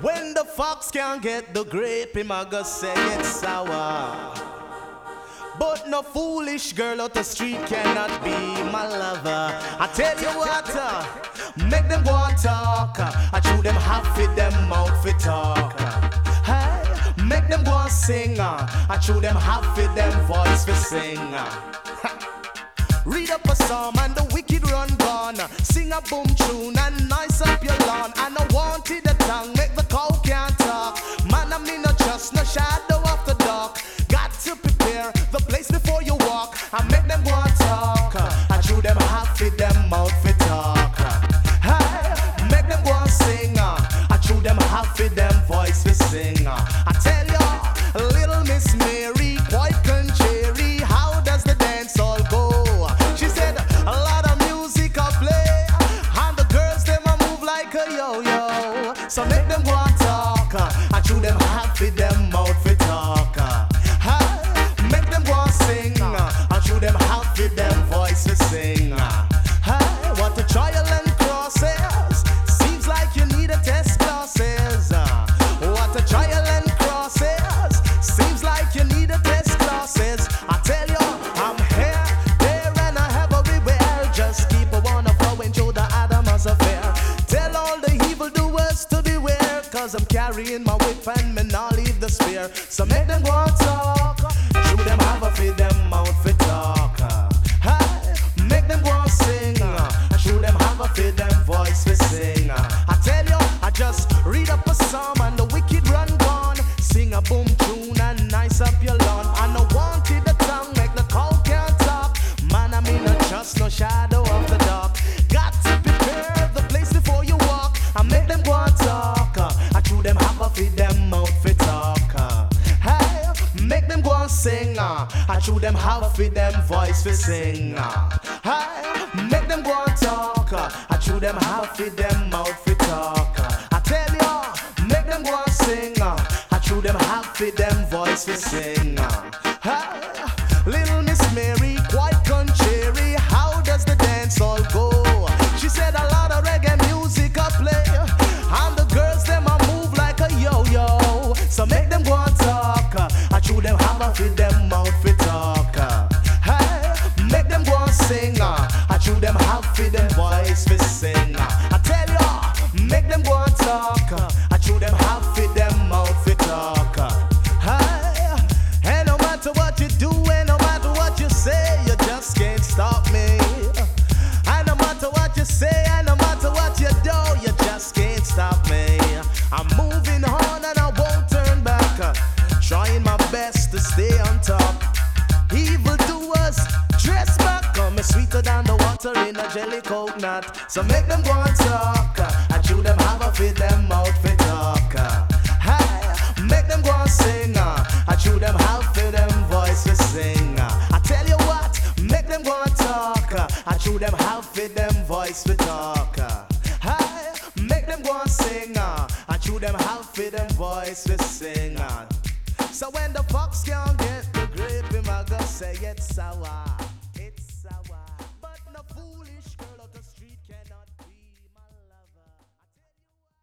When the fox can't get the grape, him a go say it's sour. But no foolish girl out the street cannot be my lover. I tell you what, make them go and talk. I chew them half with them mouth fit talk. Hey, make them go and sing. I chew them half with them voice for sing. Read up a psalm and the wicked run gone. Sing a boom tune and nice up your lawn. I no wanted the tongue, make the cow can't talk. Man, I mean no trust, no shadow of the dark. Got to prepare the place before you walk. I make them go and talk. I chew them half with them mouth fit talk. Hey, make them go and sing. I chew them half with them voice for sing. I tell ya, little Miss Mary, quite contrary. How does the dance all go? She said a lot of music I play, and the girls them a move like a yo-yo. So make them go and talk. I chew them half with them mouth fit talk. Make them go and sing. I chew them half with them voice to sing. Hey, what a trial and crosses. Seems like you need a test classes. What a trial and crosses. Seems like you need a test classes. I tell you, I'm here, there, and I have everywhere. Just keep a wanna flowing through the Adam's affair. Tell all the evildoers to beware, cause I'm carrying my whip and me not leave the spear. So make them go and talk. Chew them have a feed them mouth fit talk. Hey, make them go and sing. Chew them have a feed them voice fit sing. I tell you, I just read up a psalm and the wicked run gone. Sing a boom tune and nice up your lawn. I no wanted the tongue, make the cow can't talk. Man, I mean no trust, no shadow of the dark. Got to prepare the place before you walk. I make them go and talk. I chew them have a feed them mouth fit talk. Hey, make them go and sing. I chew them half with them voice for sing. Hey, make them go and talk. I chew them half with them mouth for talk. I tell ya, make them go and sing. I chew them half with them voice for sing. Hey, little Miss Mary, quite contrary. How does the dance all go? She said a lot of reggae music I play, and the girls them a move like a yo-yo. So make them go and talk. I chew them half with them mouth fit talk. Hey, make them go and sing. I chew them half with them voice fit sing. I tell ya, make them go and talk. I chew them half with them mouth fit talk. Hey, and no matter what you do, and no matter what you say, you just can't stop me. And no matter what you say, and no matter what you do, you just can't stop me. I'm moving on and I won't turn back. Trying my best to stay on top. Evildoers, dress back. Come sweeter than the water in a jelly coconut. So make them go and talk. I chew them have a fit them mouth fit talk. Hey, make them go and sing. I chew them have fit them voice to sing. I tell you what, make them go and talk. I chew them have fit them voice to talk. Hey, make them go and sing. I chew them have fit them voice to sing. So when the fox can't get the grape, him a go say it's sour.